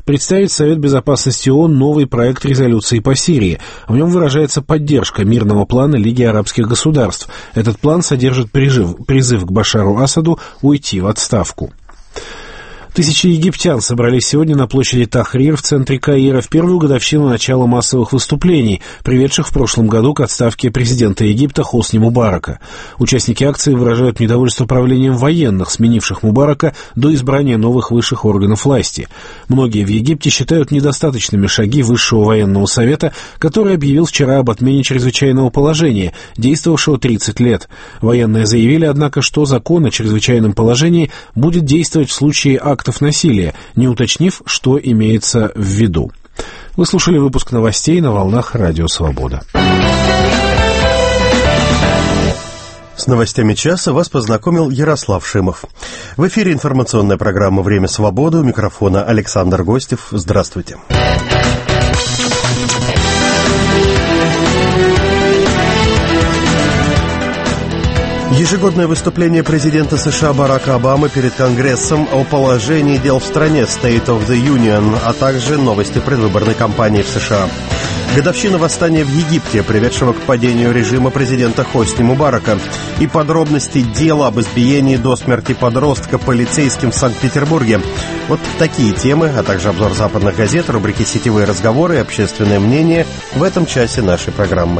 представит Совет Безопасности ООН новый проект резолюции по Сирии. В нем выражается поддержка мирного плана Лиги арабских государств. Этот план содержит призыв к Башару Асаду уйти в отставку. Тысячи египтян собрались сегодня на площади Тахрир в центре Каира в первую годовщину начала массовых выступлений, приведших в прошлом году к отставке президента Египта Хосни Мубарака. Участники акции выражают недовольство правлением военных, сменивших Мубарака до избрания новых высших органов власти. Многие в Египте считают недостаточными шаги Высшего военного совета, который объявил вчера об отмене чрезвычайного положения, действовавшего 30 лет. Военные заявили, однако, что закон о чрезвычайном положении будет действовать в случае актов насилия, не уточнив, что имеется в виду. Вы слушали выпуск новостей на волнах Радио Свобода. С новостями часа вас познакомил Ярослав Шимов. В эфире информационная программа «Время свободы». У микрофона Александр Гостев. Здравствуйте. Ежегодное выступление президента США Барака Обамы перед Конгрессом о положении дел в стране State of the Union, а также новости предвыборной кампании в США. Годовщина восстания в Египте, приведшего к падению режима президента Хосни Мубарака, и подробности дела об избиении до смерти подростка полицейским в Санкт-Петербурге. Вот такие темы, а также обзор западных газет, рубрики «Сетевые разговоры» и «Общественное мнение» в этом часе нашей программы.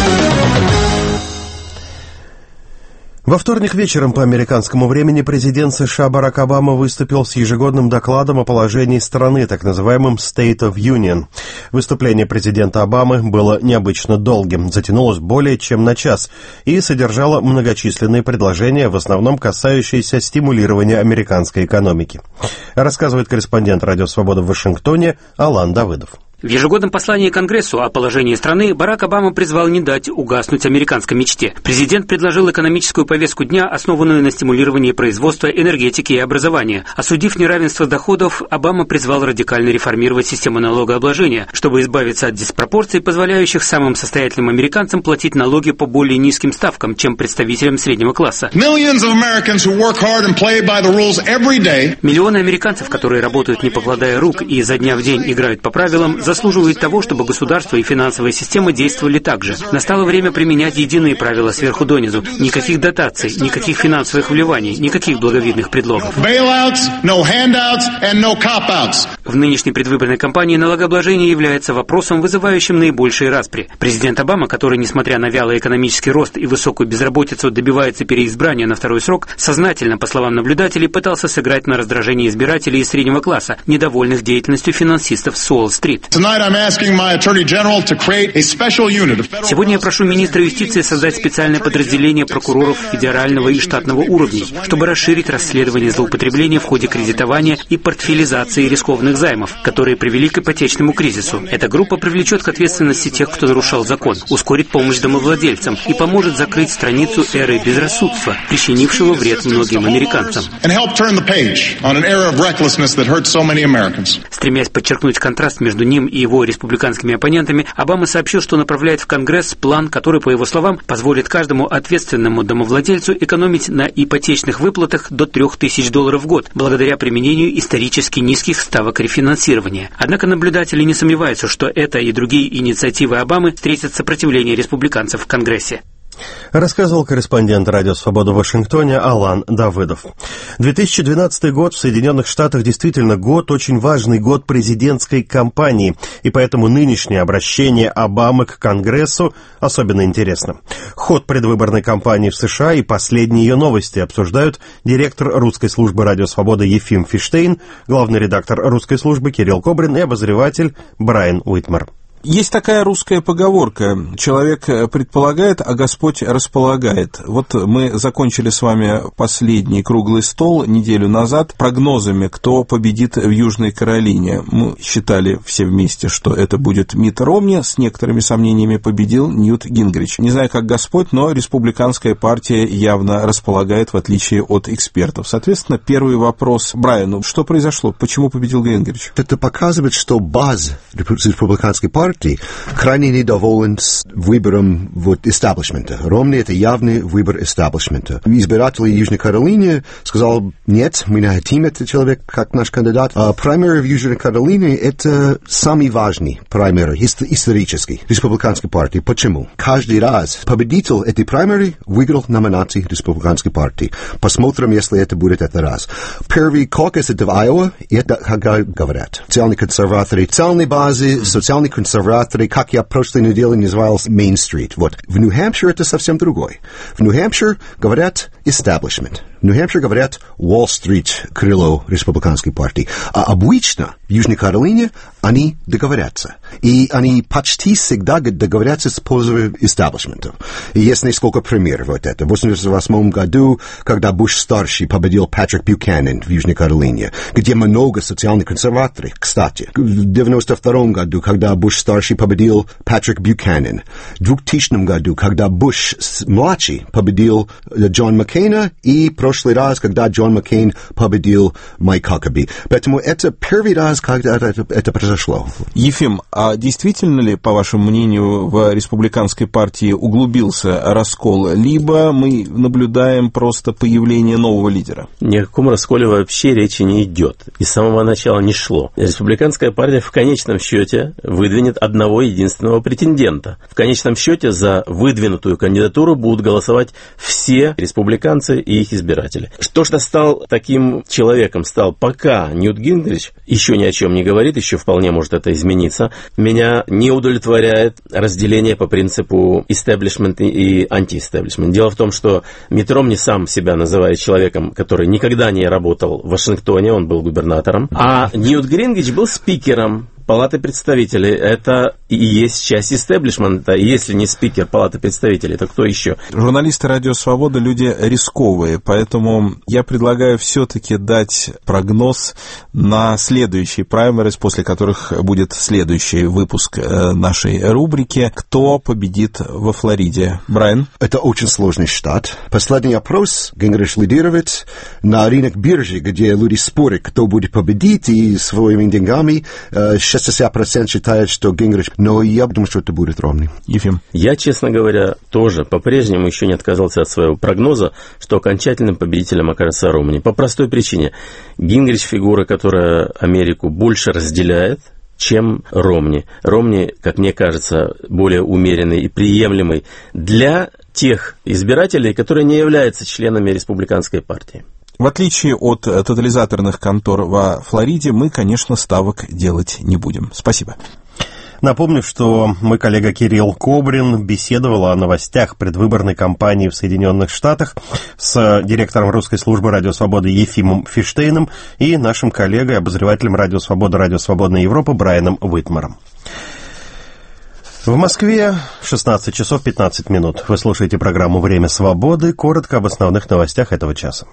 Во вторник вечером по американскому времени президент США Барак Обама выступил с ежегодным докладом о положении страны, так называемым State of Union. Выступление президента Обамы было необычно долгим, затянулось более чем на час и содержало многочисленные предложения, в основном касающиеся стимулирования американской экономики. Рассказывает корреспондент Радио Свобода в Вашингтоне Алан Давыдов. В ежегодном послании Конгрессу о положении страны Барак Обама призвал не дать угаснуть американской мечте. Президент предложил экономическую повестку дня, основанную на стимулировании производства, энергетики и образования. Осудив неравенство доходов, Обама призвал радикально реформировать систему налогообложения, чтобы избавиться от диспропорций, позволяющих самым состоятельным американцам платить налоги по более низким ставкам, чем представителям среднего класса. Миллионы американцев, которые работают не покладая рук и изо дня в день играют по правилам, заслуживает того, чтобы государство и финансовая система действовали так же. Настало время применять единые правила сверху донизу. Никаких дотаций, никаких финансовых вливаний, никаких благовидных предлогов. В нынешней предвыборной кампании налогообложение является вопросом, вызывающим наибольшие распри. Президент Обама, который, несмотря на вялый экономический рост и высокую безработицу, добивается переизбрания на второй срок, сознательно, по словам наблюдателей, пытался сыграть на раздражение избирателей из среднего класса, недовольных деятельностью финансистов с Уолл-стрит. Сегодня я прошу министра юстиции создать специальное подразделение прокуроров федерального и штатного уровней, чтобы расширить расследование злоупотребления в ходе кредитования и портфелизации рискованных займов, которые привели к ипотечному кризису. Эта группа привлечет к ответственности тех, кто нарушал закон, ускорит помощь домовладельцам и поможет закрыть страницу эры безрассудства, причинившего вред многим американцам. Стремясь подчеркнуть контраст между ним и его республиканскими оппонентами, Обама сообщил, что направляет в Конгресс план, который, по его словам, позволит каждому ответственному домовладельцу экономить на ипотечных выплатах до $3000 в год, благодаря применению исторически низких ставок рефинансирования. Однако наблюдатели не сомневаются, что это и другие инициативы Обамы встретят сопротивление республиканцев в Конгрессе. Рассказывал корреспондент Радио Свобода в Вашингтоне Алан Давыдов. 2012 год в Соединенных Штатах действительно очень важный год президентской кампании, и поэтому нынешнее обращение Обамы к Конгрессу особенно интересно. Ход предвыборной кампании в США и последние ее новости обсуждают директор русской службы Радио Свобода Ефим Фиштейн, главный редактор русской службы Кирилл Кобрин и обозреватель Брайан Уитмар. Есть такая русская поговорка: человек предполагает, а Господь располагает. Вот мы закончили с вами последний круглый стол неделю назад прогнозами, кто победит в Южной Каролине. Мы считали все вместе, что это будет Митт Ромни, с некоторыми сомнениями победил Ньют Гингрич. Не знаю, как Господь, но республиканская партия явно располагает, в отличие от экспертов. Соответственно, первый вопрос Брайану: что произошло? Почему победил Гингрич? Это показывает, что база республиканской партии партии крайне недоволен с выбором истеблишмента. Ромни — это явный выбор истеблишмента. Избиратели Южной Каролины сказали: нет, мы не хотим этого человека как наш кандидат. А праймеры в Южной Каролине — это самый важный праймеры исторический республиканской партии. Почему? Каждый раз победитель этой праймеры выиграл номинации республиканской партии. Посмотрим, если это будет этот раз. Первый кокус — это в Айова, и это, как говорят, социальные консерваторы, социальные базы, социальные консерваторы, как я прошлой неделе называл Мейн-стрит. Вот. В Нью-Хэмпшире это совсем другой. В Нью-Хэмпшире говорят establishment. В Нью-Хэмпшире говорят Уолл-стрит, крыло республиканской партии. А обычно в Южной Каролине они договорятся. И они почти всегда договорятся с пользой истеблишмента. И есть несколько примеров вот это. В 1988 году, когда Буш-старший победил Патрик Бьюкенен в Южной Каролине, где много социальных консерваторов, кстати. В 1992 году, когда Буш-старший победил Патрик Бьюкенен. В 2000 году, когда Буш-младший победил Джон Маккейна, и в прошлый раз, когда Джон Маккейн победил Майк Хакаби. Поэтому это первый раз, когда это произошло. Ефим, а действительно ли, по вашему мнению, в республиканской партии углубился раскол, либо мы наблюдаем просто появление нового лидера? Ни о каком расколе вообще речи не идет. И с самого начала не шло. Республиканская партия в конечном счете выдвинет одного единственного претендента. В конечном счете за выдвинутую кандидатуру будут голосовать все республиканцы и их избиратели. Что стал таким человеком, пока Ньют Гингрич еще ни о чем не говорит, еще вполне может это измениться. Меня не удовлетворяет разделение по принципу истеблишмент и антиэстеблишмент. Дело в том, что Митт Ромни сам себя называет человеком, который никогда не работал в Вашингтоне, он был губернатором, а Ньют Гингрич был спикером Палаты представителей. Это и есть часть истеблишмента. Если не спикер Палаты представителей, то кто еще? Журналисты «Радио Свобода» люди рисковые, поэтому я предлагаю все-таки дать прогноз на следующие праймерис, после которых будет следующий выпуск нашей рубрики «Кто победит во Флориде?» Брайан? Это очень сложный штат. Последний опрос Гингрич лидирует на рынок биржи, где люди спорят, кто будет победить, и своими деньгами 60% считают, что Гингрич, но я думаю, что это будет Ромни. Ефим? Я, честно говоря, тоже по-прежнему еще не отказался от своего прогноза, что окончательным победителем окажется Ромни. По простой причине. Гингрич фигура, которая Америку больше разделяет, чем Ромни. Ромни, как мне кажется, более умеренный и приемлемый для тех избирателей, которые не являются членами республиканской партии. В отличие от тотализаторных контор во Флориде, мы, конечно, ставок делать не будем. Спасибо. Напомню, что мой коллега Кирилл Кобрин беседовал о новостях предвыборной кампании в Соединенных Штатах с директором русской службы «Радио Свобода» Ефимом Фиштейном и нашим коллегой, обозревателем «Радио Свобода», «Радио Свободная Европа» Брайаном Уитмаром. В Москве 16 часов 15 минут. Вы слушаете программу «Время свободы». Коротко об основных новостях этого часа.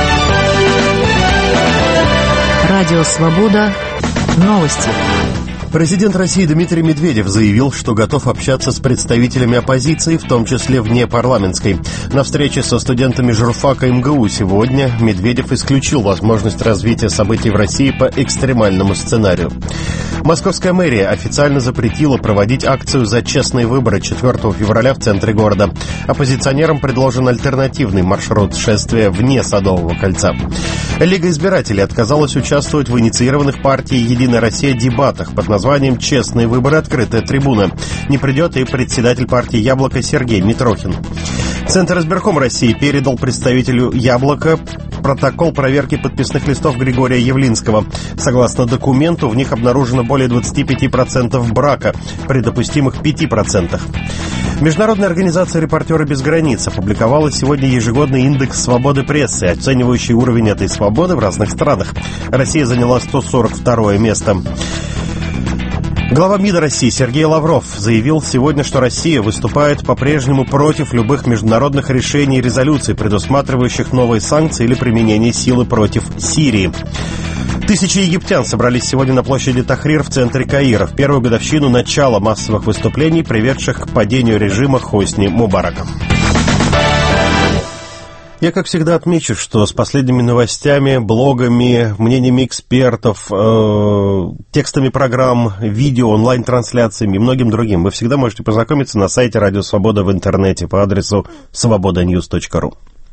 Радио «Свобода». Новости. Президент России Дмитрий Медведев заявил, что готов общаться с представителями оппозиции, в том числе внепарламентской. На встрече со студентами журфака МГУ сегодня Медведев исключил возможность развития событий в России по экстремальному сценарию. Московская мэрия официально запретила проводить акцию «За честные выборы» 4 февраля в центре города. Оппозиционерам предложен альтернативный маршрут шествия вне Садового кольца. Лига избирателей отказалась участвовать в инициированных партией «Единая Россия» дебатах под названием «Честные выборы. Открытая трибуна». Не придет и председатель партии «Яблоко» Сергей Митрохин. Центр избирком России передал представителю «Яблоко» протокол проверки подписных листов Григория Явлинского. Согласно документу, в них обнаружено более 25% брака, при допустимых 5%. Международная организация «Репортеры без границ» опубликовала сегодня ежегодный индекс свободы прессы, оценивающий уровень этой свободы в разных странах. Россия заняла 142 место. Глава МИДа России Сергей Лавров заявил сегодня, что Россия выступает по-прежнему против любых международных решений и резолюций, предусматривающих новые санкции или применение силы против Сирии. Тысячи египтян собрались сегодня на площади Тахрир в центре Каира в первую годовщину начала массовых выступлений, приведших к падению режима Хосни Мубарака. Я, как всегда, отмечу, что с последними новостями, блогами, мнениями экспертов, текстами программ, видео, онлайн-трансляциями и многим другим вы всегда можете познакомиться на сайте Радио Свобода в интернете по адресу svobodanews.ru.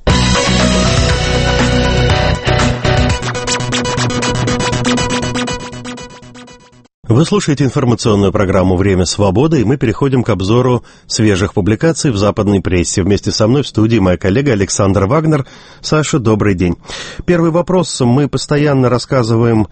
Вы слушаете информационную программу «Время свободы», и мы переходим к обзору свежих публикаций в западной прессе. Вместе со мной в студии моя коллега Александр Вагнер. Саша, добрый день. Первый вопрос. Мы постоянно рассказываем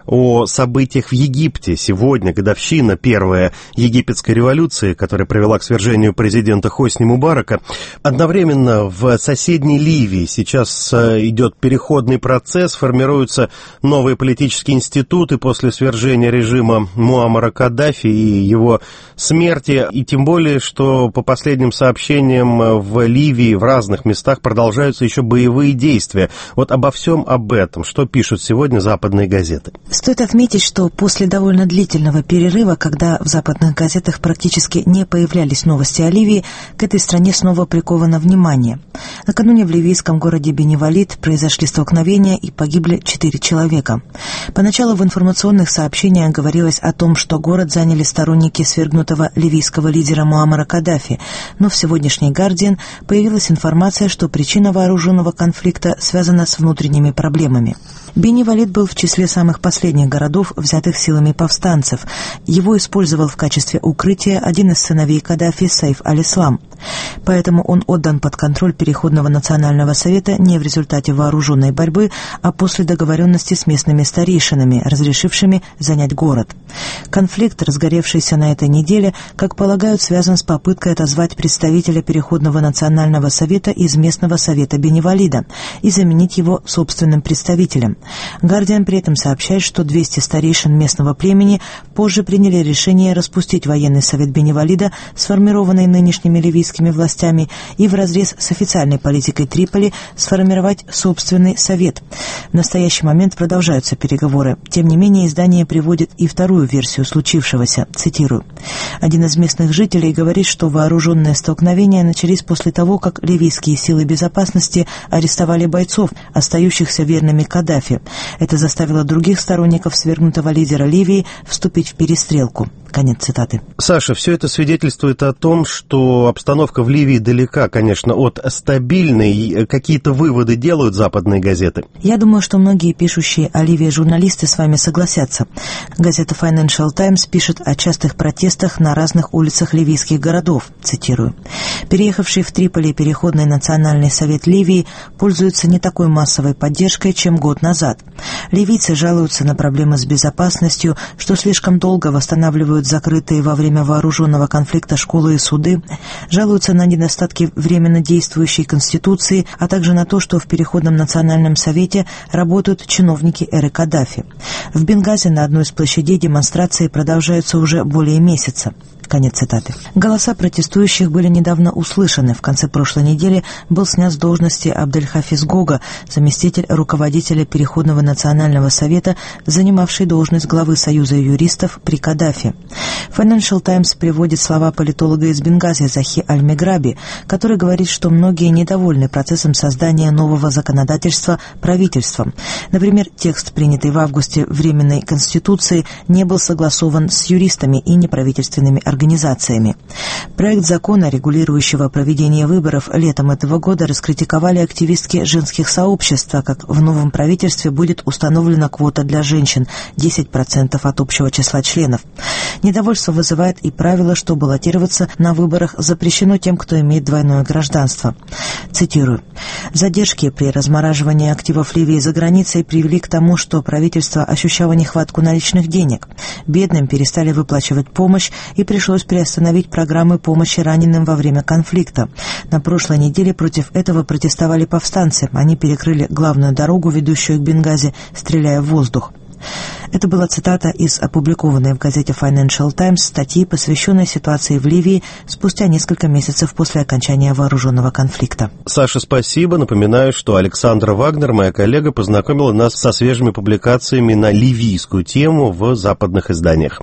о событиях в Египте. Сегодня годовщина первая египетской революции, которая привела к свержению президента Хосни Мубарака. Одновременно в соседней Ливии сейчас идет переходный процесс, формируются новые политические институты после свержения режима Муаммара Каддафи и его смерти, и тем более, что по последним сообщениям в Ливии в разных местах продолжаются еще боевые действия. Вот обо всем об этом, что пишут сегодня западные газеты? Стоит отметить, что после довольно длительного перерыва, когда в западных газетах практически не появлялись новости о Ливии, к этой стране снова приковано внимание. Накануне в ливийском городе Бени-Валид произошли столкновения и погибли 4 человека. Поначалу в информационных сообщениях говорилось о том, что город заняли сторонники свергнутого ливийского лидера Муаммара Каддафи, но в сегодняшний «Гардиан» появилась информация, что причина вооруженного конфликта связана с внутренними проблемами. Бени-Валид был в числе самых последних городов, взятых силами повстанцев. Его использовал в качестве укрытия один из сыновей Каддафи, Сайф аль-Ислам. Поэтому он отдан под контроль Переходного национального совета не в результате вооруженной борьбы, а после договоренности с местными старейшинами, разрешившими занять город. Конфликт, разгоревшийся на этой неделе, как полагают, связан с попыткой отозвать представителя Переходного национального совета из местного совета Бени-Валида и заменить его собственным представителем. «Гардиан» при этом сообщает, что 200 старейшин местного племени позже приняли решение распустить военный совет Бени-Валида, сформированный нынешними ливийскими властями, и вразрез с официальной политикой Триполи сформировать собственный совет. В настоящий момент продолжаются переговоры. Тем не менее, издание приводит и вторую версию случившегося. Цитирую. Один из местных жителей говорит, что вооруженные столкновения начались после того, как ливийские силы безопасности арестовали бойцов, остающихся верными Каддафи. Это заставило других сторонников свергнутого лидера Ливии вступить в перестрелку. Конец цитаты. Саша, все это свидетельствует о том, что обстановка в Ливии далека, конечно, от стабильной. Какие-то выводы делают западные газеты? Я думаю, что многие пишущие о Ливии журналисты с вами согласятся. Газета Financial Times пишет о частых протестах на разных улицах ливийских городов. Цитирую. Переехавший в Триполи Переходный национальный совет Ливии пользуется не такой массовой поддержкой, чем год назад. Ливийцы жалуются на проблемы с безопасностью, что слишком долго восстанавливают закрытые во время вооруженного конфликта школы и суды, жалуются на недостатки временно действующей Конституции, а также на то, что в Переходном национальном совете работают чиновники эры Каддафи. В Бенгази на одной из площадей демонстрации продолжаются уже более месяца. Конец цитаты. Голоса протестующих были недавно услышаны. В конце прошлой недели был снят с должности Абдель-Хафиз Гога, заместитель руководителя Переходного национального совета, занимавший должность главы Союза юристов при Каддафи. Financial Times приводит слова политолога из Бенгази Захи Аль-Меграби, который говорит, что многие недовольны процессом создания нового законодательства правительством. Например, текст, принятый в августе Временной Конституции, не был согласован с юристами и неправительственными организациями. Проект закона, регулирующего проведение выборов летом этого года, раскритиковали активистки женских сообществ, так как в новом правительстве будет установлена квота для женщин – 10% от общего числа членов. Недовольство вызывает и правило, что баллотироваться на выборах запрещено тем, кто имеет двойное гражданство. Цитирую. «Задержки при размораживании активов Ливии за границей привели к тому, что правительство ощущало нехватку наличных денег. Бедным перестали выплачивать помощь и пришлось приостановить программы помощи раненым во время конфликта. На прошлой неделе против этого протестовали повстанцы. Они перекрыли главную дорогу, ведущую к Бенгази, стреляя в воздух». Это была цитата из опубликованной в газете Financial Times статьи, посвященной ситуации в Ливии спустя несколько месяцев после окончания вооруженного конфликта. Саша, спасибо. Напоминаю, что Александра Вагнер, моя коллега, познакомила нас со свежими публикациями на ливийскую тему в западных изданиях.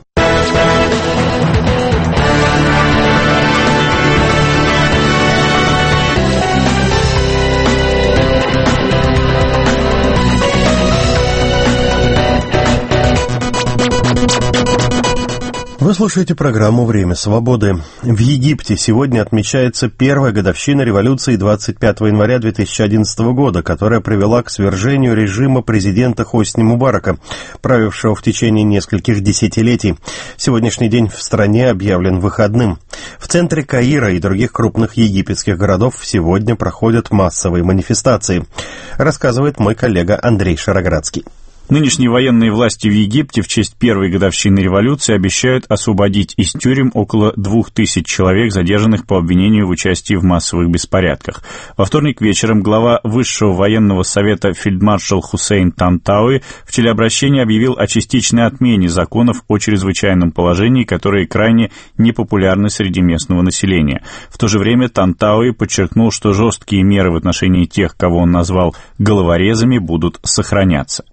Вы слушаете программу «Время свободы». В Египте сегодня отмечается первая годовщина революции 25 января 2011 года, которая привела к свержению режима президента Хосни Мубарака, правившего в течение нескольких десятилетий. Сегодняшний день в стране объявлен выходным. В центре Каира и других крупных египетских городов сегодня проходят массовые манифестации, рассказывает мой коллега Андрей Шароградский. Нынешние военные власти в Египте в честь первой годовщины революции обещают освободить из тюрем около 2000 человек, задержанных по обвинению в участии в массовых беспорядках. Во вторник вечером глава Высшего военного совета фельдмаршал Хусейн Тантауи в телеобращении объявил о частичной отмене законов о чрезвычайном положении, которые крайне непопулярны среди местного населения. В то же время Тантауи подчеркнул, что жесткие меры в отношении тех, кого он назвал головорезами, будут сохраняться.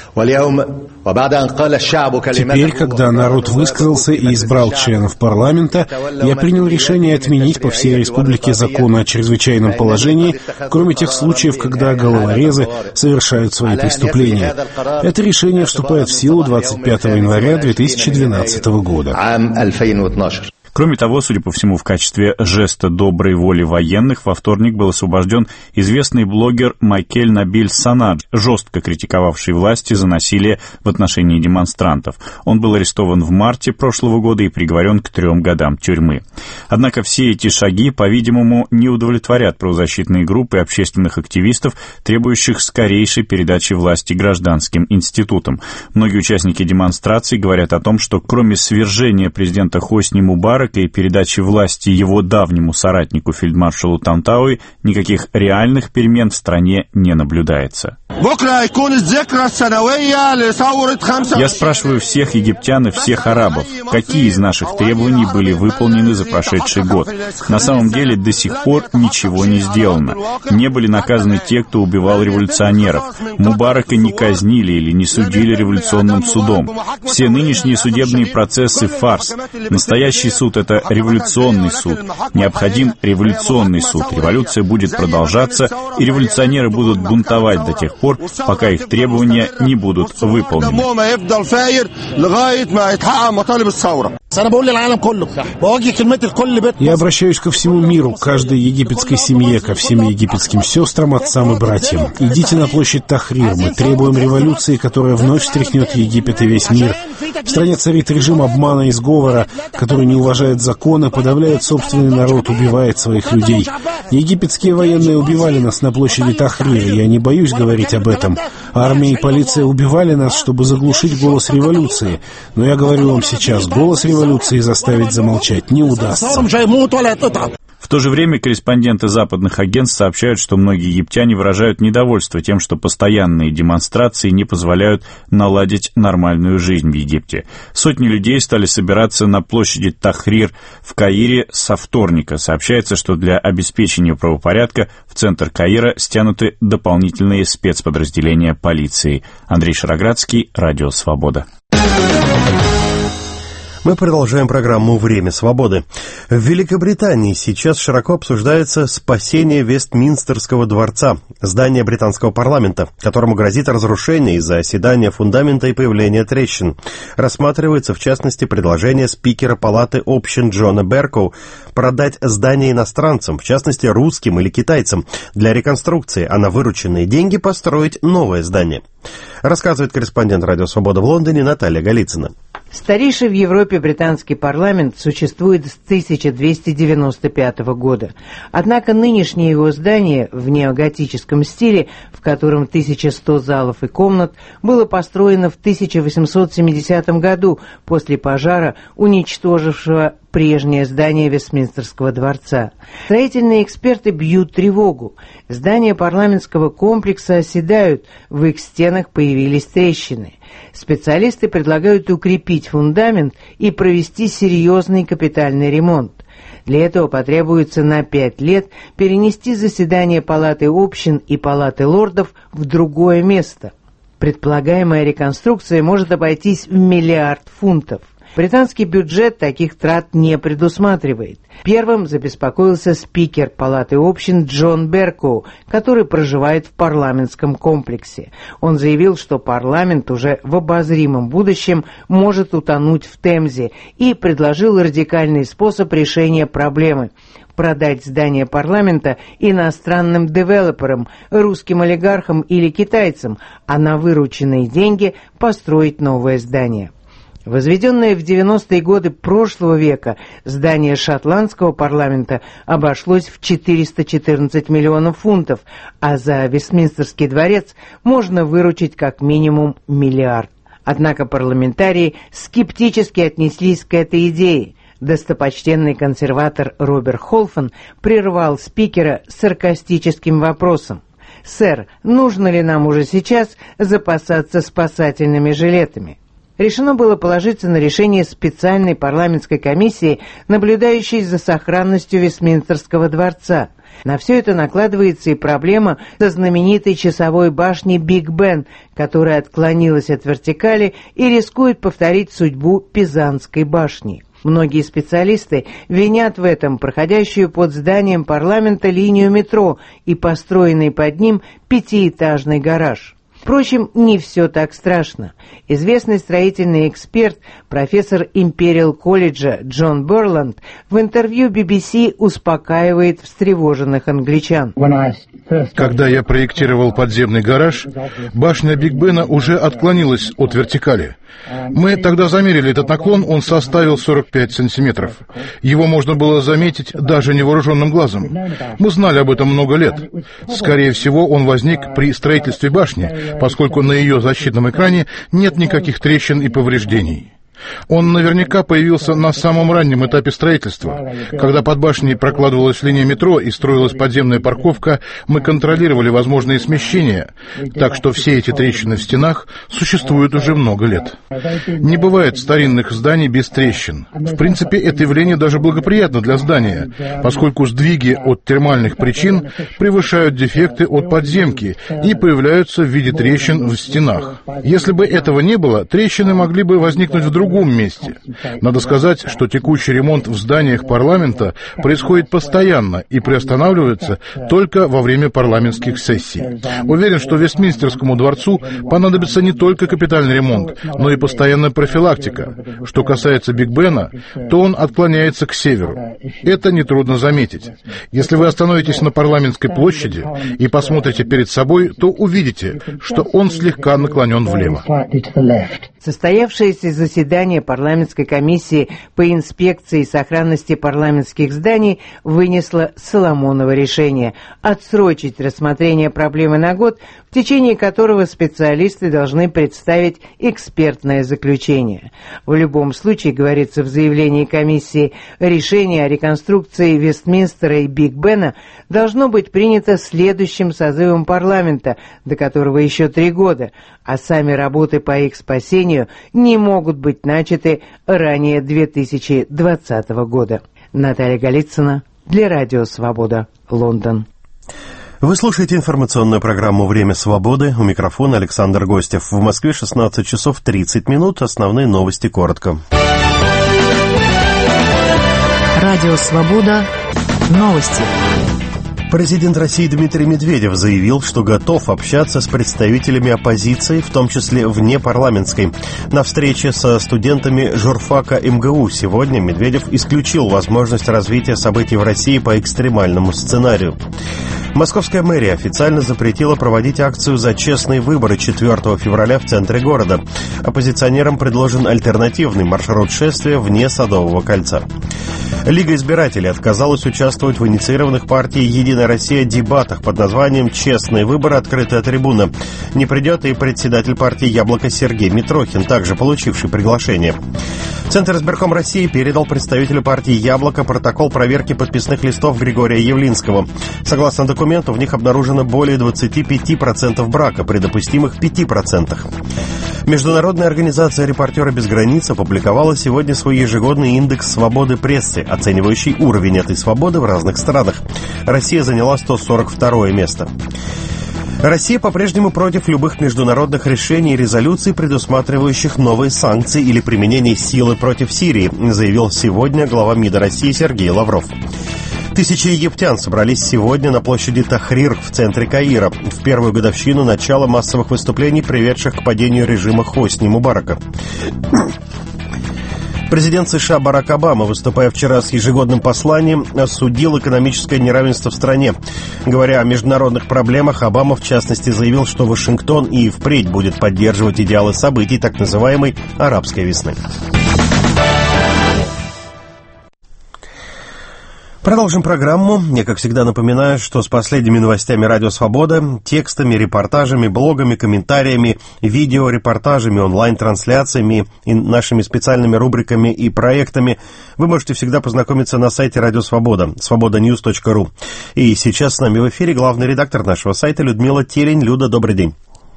Теперь, когда народ высказался и избрал членов парламента, я принял решение отменить по всей республике закон о чрезвычайном положении, кроме тех случаев, когда головорезы совершают свои преступления. Это решение вступает в силу 25 января 2012 года. Кроме того, судя по всему, в качестве жеста доброй воли военных во вторник был освобожден известный блогер Майкель Набиль Санадж, жестко критиковавший власти за насилие в отношении демонстрантов. Он был арестован в марте прошлого года и приговорен к 3 годам тюрьмы. Однако все эти шаги, по-видимому, не удовлетворят правозащитные группы общественных активистов, требующих скорейшей передачи власти гражданским институтам. Многие участники демонстраций говорят о том, что кроме свержения президента Хосни Мубарака и передачи власти его давнему соратнику фельдмаршалу Тантауи никаких реальных перемен в стране не наблюдается. Я спрашиваю всех египтян и всех арабов, какие из наших требований были выполнены за прошедший год. На самом деле до сих пор ничего не сделано. Не были наказаны те, кто убивал революционеров. Мубарака не казнили или не судили революционным судом. Все нынешние судебные процессы — фарс. Настоящий суд — это революционный суд. Необходим революционный суд. Революция будет продолжаться, и революционеры будут бунтовать до тех пор, пока их требования не будут выполнены. Я обращаюсь ко всему миру, к каждой египетской семье, ко всем египетским сестрам, отцам и братьям. Идите на площадь Тахрир. Мы требуем революции, которая вновь встряхнет Египет и весь мир. В стране царит режим обмана и сговора, который не уважает законы, подавляет собственный народ, убивает своих людей. Египетские военные убивали нас на площади Тахрир, я не боюсь говорить об этом. Армия и полиция убивали нас, чтобы заглушить голос революции. Но я говорю вам сейчас, голос революции заставить замолчать не удастся. В то же время корреспонденты западных агентств сообщают, что многие египтяне выражают недовольство тем, что постоянные демонстрации не позволяют наладить нормальную жизнь в Египте. Сотни людей стали собираться на площади Тахрир в Каире со вторника. Сообщается, что для обеспечения правопорядка в центр Каира стянуты дополнительные спецподразделения полиции. Андрей Шароградский, Радио Свобода. Мы продолжаем программу «Время свободы». В Великобритании сейчас широко обсуждается спасение Вестминстерского дворца, здания британского парламента, которому грозит разрушение из-за оседания фундамента и появления трещин. Рассматривается, в частности, предложение спикера Палаты общин Джона Беркоу продать здание иностранцам, в частности, русским или китайцам, для реконструкции, а на вырученные деньги построить новое здание. Рассказывает корреспондент «Радио Свобода» в Лондоне Наталья Голицына. Старейший в Европе британский парламент существует с 1295 года. Однако нынешнее его здание в неоготическом стиле, в котором 1100 залов и комнат, было построено в 1870 году после пожара, уничтожившего прежнее здание Вестминстерского дворца. Строительные эксперты бьют тревогу. Здания парламентского комплекса оседают, в их стенах появились трещины. Специалисты предлагают укрепить фундамент и провести серьезный капитальный ремонт. Для этого потребуется на 5 лет перенести заседание Палаты общин и Палаты лордов в другое место. Предполагаемая реконструкция может обойтись в $1 миллиард фунтов. Британский бюджет таких трат не предусматривает. Первым забеспокоился спикер Палаты общин Джон Беркоу, который проживает в парламентском комплексе. Он заявил, что парламент уже в обозримом будущем может утонуть в Темзе, и предложил радикальный способ решения проблемы – продать здание парламента иностранным девелоперам, русским олигархам или китайцам, а на вырученные деньги построить новое здание. Возведенное в 90-е годы прошлого века здание шотландского парламента обошлось в 414 миллионов фунтов, а за Вестминстерский дворец можно выручить как минимум миллиард. Однако парламентарии скептически отнеслись к этой идее. Достопочтенный консерватор Роберт Холфен прервал спикера саркастическим вопросом: «Сэр, нужно ли нам уже сейчас запасаться спасательными жилетами?» Решено было положиться на решение специальной парламентской комиссии, наблюдающей за сохранностью Вестминстерского дворца. На все это накладывается и проблема со знаменитой часовой башней Биг Бен, которая отклонилась от вертикали и рискует повторить судьбу Пизанской башни. Многие специалисты винят в этом проходящую под зданием парламента линию метро и построенный под ним пятиэтажный гараж. Впрочем, не все так страшно. Известный строительный эксперт, профессор Империал колледжа Джон Берланд в интервью BBC успокаивает встревоженных англичан. Когда я проектировал подземный гараж, башня Биг Бена уже отклонилась от вертикали. Мы тогда замерили этот наклон, он составил 45 сантиметров. Его можно было заметить даже невооруженным глазом. Мы знали об этом много лет. Скорее всего, он возник при строительстве башни, поскольку на ее защитном экране нет никаких трещин и повреждений. Он наверняка появился на самом раннем этапе строительства. Когда под башней прокладывалась линия метро и строилась подземная парковка, мы контролировали возможные смещения, так что все эти трещины в стенах существуют уже много лет. Не бывает старинных зданий без трещин. В принципе, это явление даже благоприятно для здания, поскольку сдвиги от термальных причин превышают дефекты от подземки и появляются в виде трещин в стенах. Если бы этого не было, трещины могли бы возникнуть в другом месте. Надо сказать, что текущий ремонт в зданиях парламента происходит постоянно и приостанавливается только во время парламентских сессий. Уверен, что Вестминстерскому дворцу понадобится не только капитальный ремонт, но и постоянная профилактика. Что касается Биг Бена, то он отклоняется к северу. Это нетрудно заметить. Если вы остановитесь на парламентской площади и посмотрите перед собой, то увидите, что он слегка наклонен влево. Состоявшееся заседание парламентской комиссии по инспекции и сохранности парламентских зданий вынесло Соломоново решение отсрочить рассмотрение проблемы на год, в течение которого специалисты должны представить экспертное заключение. В любом случае, говорится в заявлении комиссии, решение о реконструкции Вестминстера и Биг Бена должно быть принято следующим созывом парламента, до которого еще 3 года, а сами работы по их спасению не могут быть начаты ранее 2020 года. Наталья Голицына для Радио Свобода, Лондон. Вы слушаете информационную программу «Время свободы». У микрофона Александр Гостев. В Москве 16 часов 30 минут. Основные новости коротко. Радио Свобода. Новости. Президент России Дмитрий Медведев заявил, что готов общаться с представителями оппозиции, в том числе внепарламентской. На встрече со студентами журфака МГУ сегодня Медведев исключил возможность развития событий в России по экстремальному сценарию. Московская мэрия официально запретила проводить акцию «За честные выборы» 4 февраля в центре города. Оппозиционерам предложен альтернативный маршрут шествия вне Садового кольца. Лига избирателей отказалась участвовать в инициированных партией «Единая Россия» дебатах под названием «Честные выборы. Открытая трибуна». Не придет и председатель партии «Яблоко» Сергей Митрохин, также получивший приглашение. Центр избирком России передал представителю партии «Яблоко» протокол проверки подписных листов Григория Явлинского. Согласно документу, в них обнаружено более 25% брака, при допустимых 5%. Международная организация «Репортеры без границ» опубликовала сегодня свой ежегодный индекс свободы прессы, оценивающий уровень этой свободы в разных странах. Россия заняла 142 место. Россия по-прежнему против любых международных решений и резолюций, предусматривающих новые санкции или применение силы против Сирии, заявил сегодня глава МИДа России Сергей Лавров. Тысячи египтян собрались сегодня на площади Тахрир в центре Каира в первую годовщину начала массовых выступлений, приведших к падению режима Хосни Мубарака. Президент США Барак Обама, выступая вчера с ежегодным посланием, осудил экономическое неравенство в стране. Говоря о международных проблемах, Обама, в частности, заявил, что Вашингтон и впредь будет поддерживать идеалы событий так называемой «арабской весны». Продолжим программу. Я, как всегда, напоминаю, что с последними новостями «Радио Свобода», текстами, репортажами, блогами, комментариями, видеорепортажами, онлайн-трансляциями и нашими специальными рубриками и проектами вы можете всегда познакомиться на сайте «Радио Свобода» svobodanews.ru. И сейчас с нами в эфире главный редактор нашего сайта Людмила Терень. Люда, добрый день.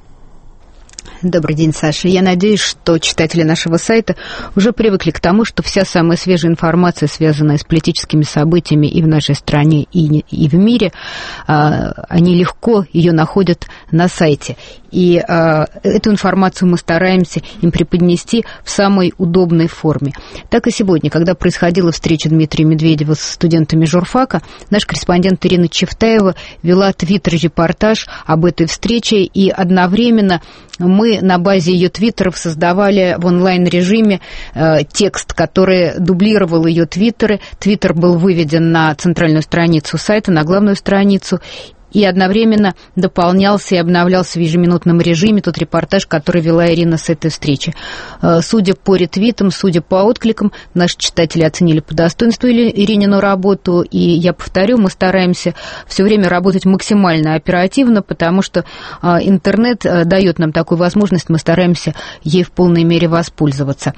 Добрый день, Саша. Я надеюсь, что читатели нашего сайта уже привыкли к тому, что вся самая свежая информация, связанная с политическими событиями и в нашей стране, и в мире, они легко ее находят на сайте. И эту информацию мы стараемся им преподнести в самой удобной форме. Так и сегодня, когда происходила встреча Дмитрия Медведева с студентами журфака, наш корреспондент Ирина Чевтаева вела твиттер-репортаж об этой встрече, и одновременно мы на базе ее твиттеров создавали в онлайн-режиме текст, который дублировал ее твиттеры. Твиттер был выведен на центральную страницу сайта, на главную страницу, и одновременно дополнялся и обновлялся в ежеминутном режиме тот репортаж, который вела Ирина с этой встречи. Судя по ретвитам, судя по откликам, наши читатели оценили по достоинству Иринину работу, и я повторю, мы стараемся все время работать максимально оперативно, потому что интернет дает нам такую возможность, мы стараемся ей в полной мере воспользоваться.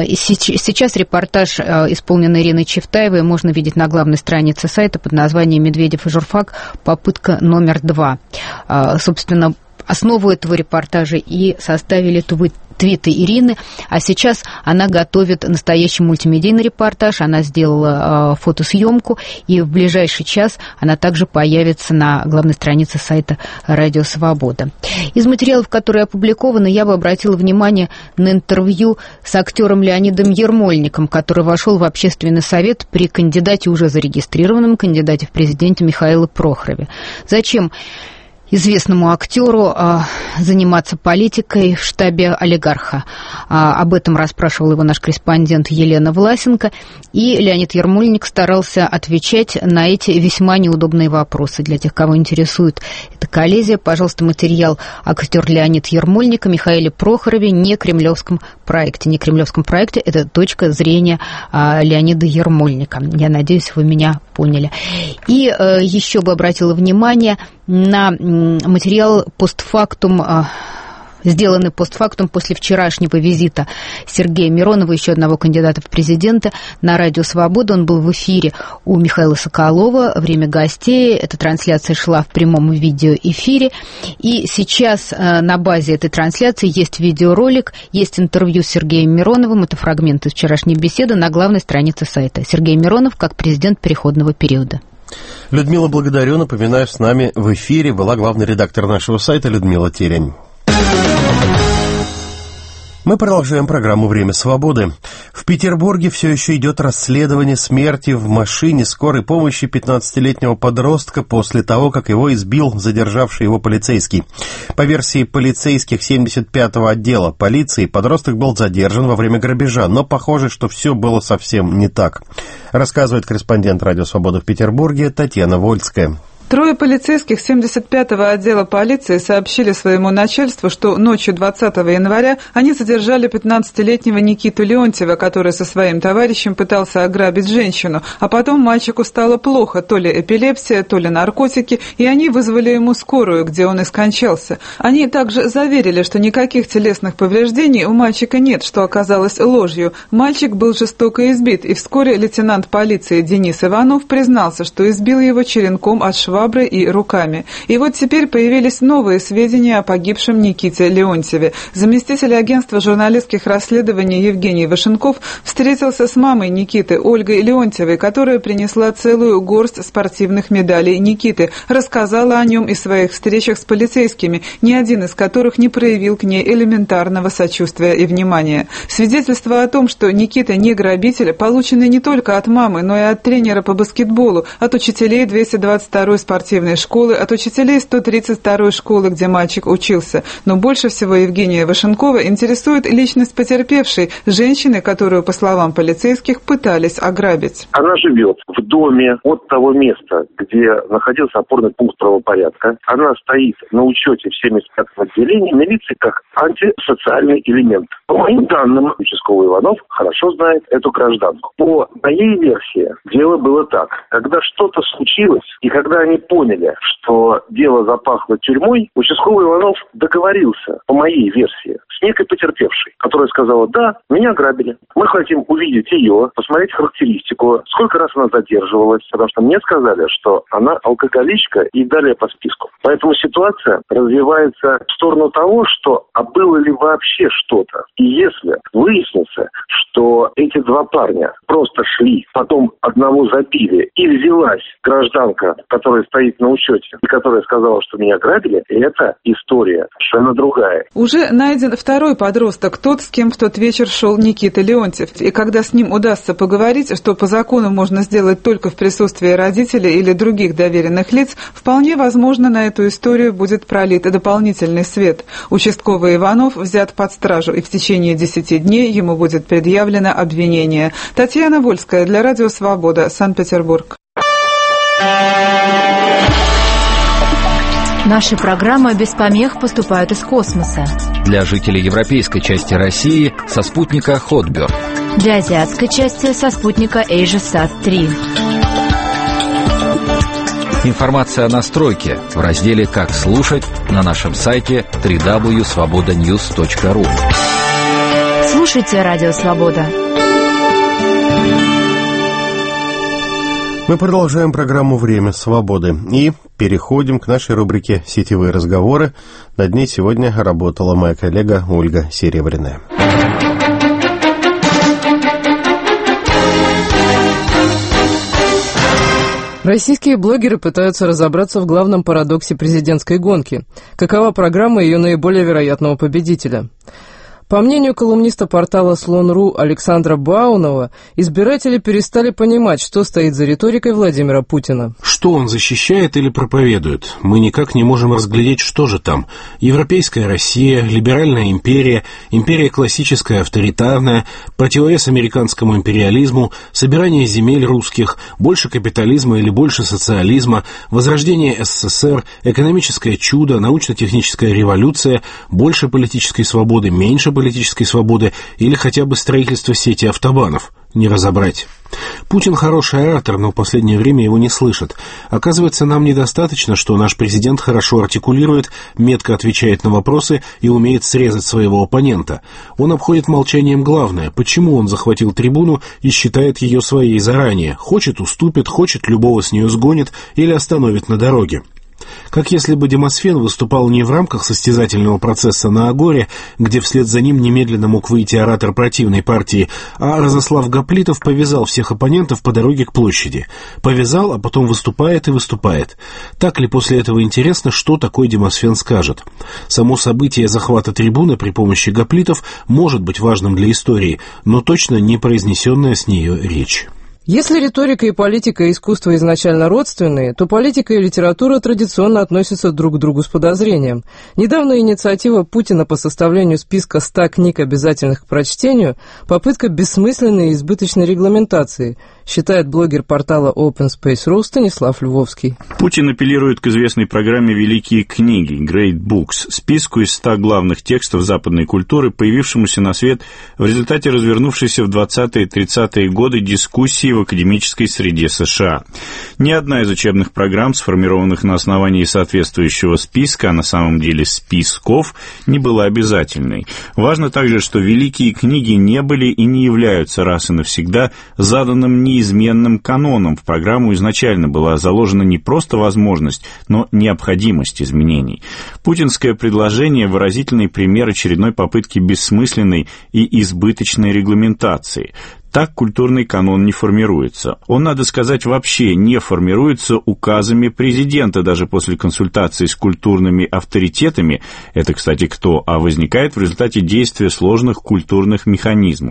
Сейчас репортаж, исполненный Ириной Чевтаевой, можно видеть на главной странице сайта под названием «Медведев и журфак. Попытка номер 2». Собственно, основу этого репортажа и составили твиты Ирины, а сейчас она готовит настоящий мультимедийный репортаж, она сделала фотосъемку, и в ближайший час она также появится на главной странице сайта «Радио Свобода». Из материалов, которые опубликованы, я бы обратила внимание на интервью с актером Леонидом Ермольником, который вошел в общественный совет при кандидате, уже зарегистрированном кандидате в президенты Михаиле Прохорове. Зачем известному актеру заниматься политикой в штабе олигарха? Об этом расспрашивал его наш корреспондент Елена Власенко, и Леонид Ермольник старался отвечать на эти весьма неудобные вопросы. Для тех, кого интересует эта коллизия, пожалуйста, материал актер Леонид Ермольник о Михаиле Прохорове, некремлевском проекте. Некремлевском проекте — это точка зрения Леонида Ермольника. Я надеюсь, вы меня поняли. И еще бы обратила внимание на материал постфактум, сделанный постфактум после вчерашнего визита Сергея Миронова, еще одного кандидата в президенты, на Радио Свобода. Он был в эфире у Михаила Соколова, время гостей. Эта трансляция шла в прямом видеоэфире. И сейчас на базе этой трансляции есть видеоролик, есть интервью с Сергеем Мироновым. Это фрагмент из вчерашней беседы на главной странице сайта. Сергей Миронов как президент переходного периода. Людмила, благодарю. Напоминаю, с нами в эфире была главный редактор нашего сайта Людмила Терень. Мы продолжаем программу «Время свободы». В Петербурге все еще идет расследование смерти в машине скорой помощи 15-летнего подростка после того, как его избил задержавший его полицейский. По версии полицейских 75-го отдела полиции, подросток был задержан во время грабежа, но похоже, что все было совсем не так. Рассказывает корреспондент «Радио Свобода» в Петербурге Татьяна Вольская. Трое полицейских 75-го отдела полиции сообщили своему начальству, что ночью 20 января они задержали 15-летнего Никиту Леонтьева, который со своим товарищем пытался ограбить женщину, а потом мальчику стало плохо, то ли эпилепсия, то ли наркотики, и они вызвали ему скорую, где он и скончался. Они также заверили, что никаких телесных повреждений у мальчика нет, что оказалось ложью. Мальчик был жестоко избит, и вскоре лейтенант полиции Денис Иванов признался, что избил его черенком от швабры шваброй и руками. И вот теперь появились новые сведения о погибшем Никите Леонтьеве. Заместитель агентства журналистских расследований Евгений Вашенков встретился с мамой Никиты, Ольгой Леонтьевой, которая принесла целую горсть спортивных медалей Никиты, рассказала о нем и своих встречах с полицейскими, ни один из которых не проявил к ней элементарного сочувствия и внимания. Свидетельства о том, что Никита не грабитель, получены не только от мамы, но и от тренера по баскетболу, от учителей 222-й спортивной школы, от учителей 132-й школы, где мальчик учился. Но больше всего Евгения Вашенкова интересует личность потерпевшей, женщины, которую, по словам полицейских, пытались ограбить. Она живет в доме от того места, где находился опорный пункт правопорядка. Она стоит на учете в 75-м отделении милиции как антисоциальный элемент. По моим данным, участковый Иванов хорошо знает эту гражданку. По моей версии, дело было так. Когда что-то случилось, и когда они поняли, что дело запахло тюрьмой, участковый Иванов договорился, по моей версии, с некой потерпевшей, которая сказала: да, меня ограбили. Мы хотим увидеть ее, посмотреть характеристику, сколько раз она задерживалась, потому что мне сказали, что она алкоголичка и далее по списку. Поэтому ситуация развивается в сторону того, что а было ли вообще что-то. И если выяснится, что эти два парня просто шли, потом одного запили, и взялась гражданка, которая стоит на учете, и которая сказала, что меня грабили, это история совершенно другая. Уже найден второй подросток, тот, с кем в тот вечер шел Никита Леонтьев. И когда с ним удастся поговорить, что по закону можно сделать только в присутствии родителей или других доверенных лиц, вполне возможно, на эту историю будет пролит дополнительный свет. Участковый Иванов взят под стражу, и в течение 10 дней ему будет предъявлено обвинение. Татьяна Вольская для Радио Свобода, Санкт-Петербург. Наши программы без помех поступают из космоса. Для жителей европейской части России со спутника Хотберг. Для азиатской части со спутника AsiaSat-3. Информация о настройке в разделе «Как слушать» на нашем сайте www.svobodanews.ru. Слушайте Радио Свобода. Мы продолжаем программу «Время свободы» и переходим к нашей рубрике «Сетевые разговоры». Над ней сегодня работала моя коллега Ольга Серебряная. Российские блогеры пытаются разобраться в главном парадоксе президентской гонки. Какова программа ее наиболее вероятного победителя? По мнению колумниста портала «Слон.ру» Александра Баунова, избиратели перестали понимать, что стоит за риторикой Владимира Путина. Что он защищает или проповедует? Мы никак не можем разглядеть, что же там. Европейская Россия, либеральная империя, империя классическая, авторитарная, противовес американскому империализму, собирание земель русских, больше капитализма или больше социализма, возрождение СССР, экономическое чудо, научно-техническая революция, больше политической свободы, меньше политической свободы или хотя бы строительство сети автобанов. Не разобрать. Путин хороший оратор, но в последнее время его не слышат. Оказывается, нам недостаточно, что наш президент хорошо артикулирует, метко отвечает на вопросы и умеет срезать своего оппонента. Он обходит молчанием главное, почему он захватил трибуну и считает ее своей заранее. Хочет — уступит, хочет — любого с нее сгонит или остановит на дороге. Как если бы Демосфен выступал не в рамках состязательного процесса на Агоре, где вслед за ним немедленно мог выйти оратор противной партии, а Разослав Гоплитов повязал всех оппонентов по дороге к площади. Повязал, а потом выступает и выступает. Так ли после этого интересно, что такой Демосфен скажет? Само событие захвата трибуны при помощи Гоплитов может быть важным для истории, но точно не произнесенная с нее речь. Если риторика и политика и искусство изначально родственные, то политика и литература традиционно относятся друг к другу с подозрением. Недавняя инициатива Путина по составлению списка 100 книг, обязательных к прочтению, попытка бессмысленной и избыточной регламентации, считает блогер портала OpenSpace.ru Станислав Львовский. Путин апеллирует к известной программе «Великие книги» Great Books, списку из 100 главных текстов западной культуры, появившемуся на свет в результате развернувшейся в 20-е и 30-е годы дискуссии в академической среде США. Ни одна из учебных программ, сформированных на основании соответствующего списка, а на самом деле списков, не была обязательной. Важно также, что великие книги не были и не являются раз и навсегда заданным ни неизменным каноном. В программу изначально была заложена не просто возможность, но необходимость изменений. Путинское предложение – выразительный пример очередной попытки бессмысленной и избыточной регламентации. Так культурный канон не формируется. Он, надо сказать, вообще не формируется указами президента, даже после консультации с культурными авторитетами. Это, кстати, кто? А возникает в результате действия сложных культурных механизмов.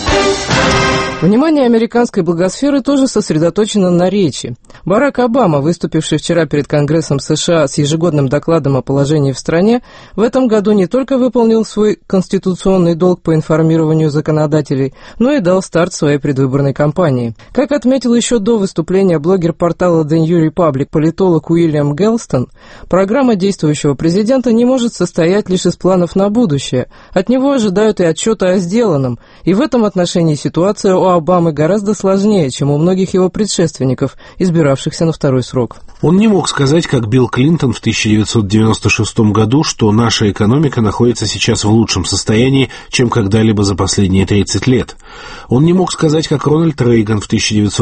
Внимание американской благосферы тоже сосредоточено на речи. Барак Обама, выступивший вчера перед Конгрессом США с ежегодным докладом о положении в стране, в этом году не только выполнил свой конституционный долг по информированию законодателей, но и дал старт своей предвыборной кампании. Как отметил еще до выступления блогер портала The New Republic политолог Уильям Гелстон, программа действующего президента не может состоять лишь из планов на будущее. От него ожидают и отчета о сделанном, и в этом отношении ситуация у Обамы гораздо сложнее, чем у многих его предшественников, избиравшихся на второй срок. Он не мог сказать, как Билл Клинтон в 1996 году, что наша экономика находится сейчас в лучшем состоянии, чем когда-либо за последние 30 лет. Он не мог сказать, как Рональд Рейган в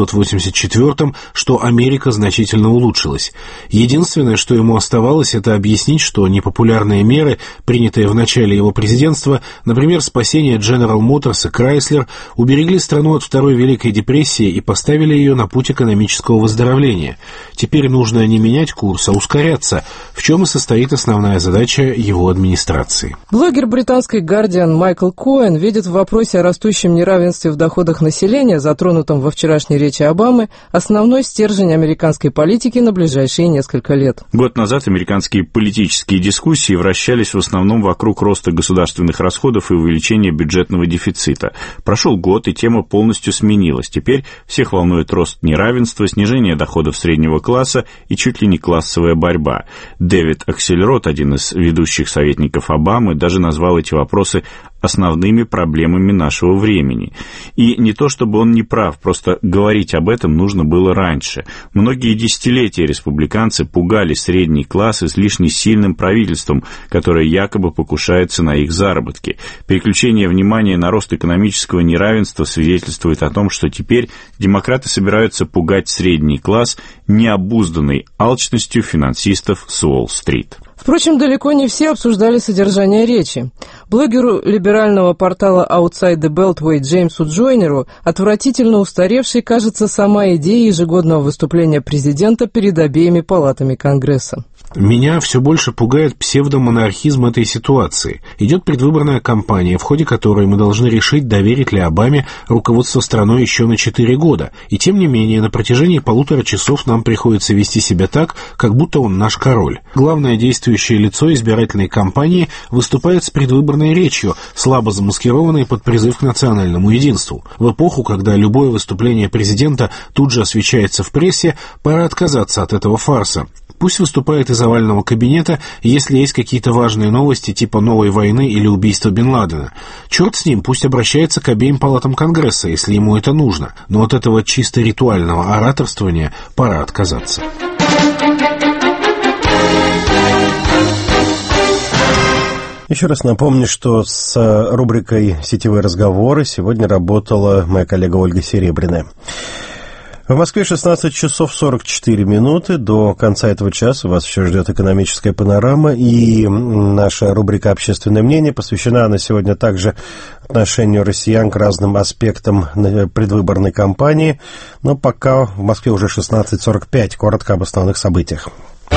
1984, что Америка значительно улучшилась. Единственное, что ему оставалось, это объяснить, что непопулярные меры, принятые в начале его президентства, например, спасение General Motors и Chrysler, уберегли страну от Второй Великой депрессии и поставили ее на путь экономического выздоровления. Теперь нужно не менять курс, а ускоряться, в чем и состоит основная задача его администрации. Блогер британской «Гардиан» Майкл Коэн видит в вопросе о растущем неравенстве в доходах населения, затронутом во вчерашней речи Обамы, основной стержень американской политики на ближайшие несколько лет. Год назад американские политические дискуссии вращались в основном вокруг роста государственных расходов и увеличения бюджетного дефицита. Прошел год, и тема полностью сменилась. Теперь всех волнует рост неравенства, снижение доходов среднего класса и чуть ли не классовая борьба. Дэвид Аксельрод, один из ведущих советников Обамы, даже назвал эти вопросы основными проблемами нашего времени. И не то чтобы он не прав, просто говорить об этом нужно было раньше. Многие десятилетия республиканцы пугали средний класс излишне сильным правительством, которое якобы покушается на их заработки. Переключение внимания на рост экономического неравенства свидетельствует о том, что теперь демократы собираются пугать средний класс необузданной алчностью финансистов с Уолл-стрит. Впрочем, далеко не все обсуждали содержание речи. Блогеру либерального портала Outside the Beltway Джеймсу Джойнеру отвратительно устаревшей кажется сама идея ежегодного выступления президента перед обеими палатами Конгресса. Меня все больше пугает псевдомонархизм этой ситуации. Идет предвыборная кампания, в ходе которой мы должны решить, доверить ли Обаме руководство страной еще на 4 года. И тем не менее, на протяжении 1,5 часов нам приходится вести себя так, как будто он наш король. Главное действующее лицо избирательной кампании выступает с предвыборной речью, слабо замаскированной под призыв к национальному единству. В эпоху, когда любое выступление президента тут же освещается в прессе, пора отказаться от этого фарса. Пусть выступает из овального кабинета, если есть какие-то важные новости типа новой войны или убийства Бен Ладена. Черт с ним, пусть обращается к обеим палатам Конгресса, если ему это нужно. Но от этого чисто ритуального ораторствования пора отказаться. Еще раз напомню, что с рубрикой «Сетевые разговоры» сегодня работала моя коллега Ольга Серебряная. В Москве 16 часов 44 минуты. До конца этого часа вас еще ждет экономическая панорама, и наша рубрика «Общественное мнение» посвящена она сегодня также отношению россиян к разным аспектам предвыборной кампании. Но пока в Москве уже 16:45. Коротко об основных событиях.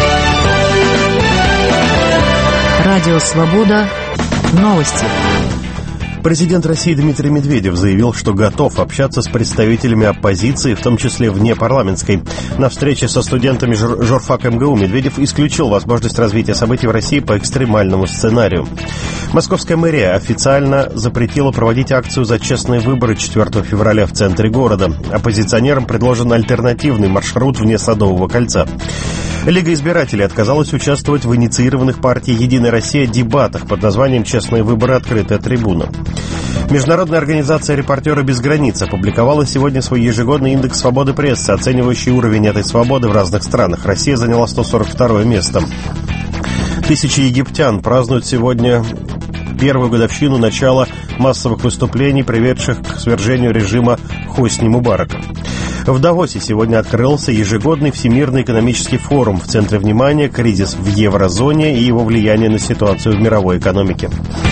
Радио «Свобода». Новости. Президент России Дмитрий Медведев заявил, что готов общаться с представителями оппозиции, в том числе внепарламентской. На встрече со студентами журфака МГУ Медведев исключил возможность развития событий в России по экстремальному сценарию. Московская мэрия официально запретила проводить акцию за честные выборы 4 февраля в центре города. Оппозиционерам предложен альтернативный маршрут вне Садового кольца. Лига избирателей отказалась участвовать в инициированных партией «Единая Россия» дебатах под названием «Честные выборы. Открытая трибуна». Международная организация «Репортеры без границ» опубликовала сегодня свой ежегодный индекс свободы прессы, оценивающий уровень этой свободы в разных странах. Россия заняла 142 место. Тысячи египтян празднуют сегодня первую годовщину начала массовых выступлений, приведших к свержению режима Хосни Мубарака. В Давосе сегодня открылся ежегодный Всемирный экономический форум. В центре внимания кризис в еврозоне и его влияние на ситуацию в мировой экономике.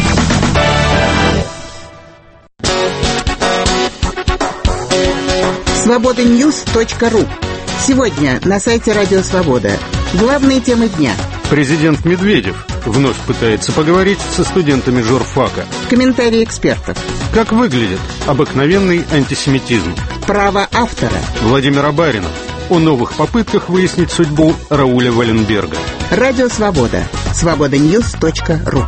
Свободаньюз.ру. Сегодня на сайте Радио Свобода. Главные темы дня. Президент Медведев вновь пытается поговорить со студентами журфака. Комментарии экспертов. Как выглядит обыкновенный антисемитизм. Право автора. Владимира Барина о новых попытках выяснить судьбу Рауля Валенберга. Радио Свобода. Свободаньюз.ру.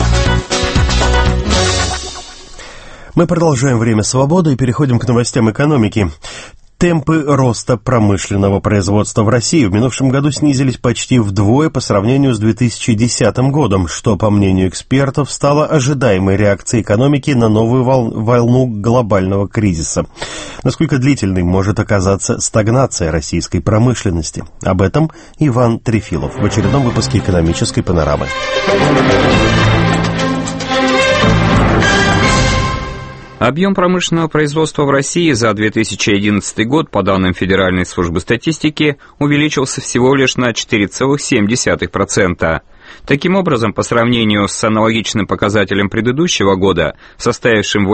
Мы продолжаем «Время свободы» и переходим к новостям экономики. Темпы роста промышленного производства в России в минувшем году снизились почти вдвое по сравнению с 2010 годом, что, по мнению экспертов, стало ожидаемой реакцией экономики на новую волну глобального кризиса. Насколько длительной может оказаться стагнация российской промышленности? Об этом Иван Трефилов в очередном выпуске «Экономической панорамы». Объем промышленного производства в России за 2011 год, по данным Федеральной службы статистики, увеличился всего лишь на 4,7%. Таким образом, по сравнению с аналогичным показателем предыдущего года, составившим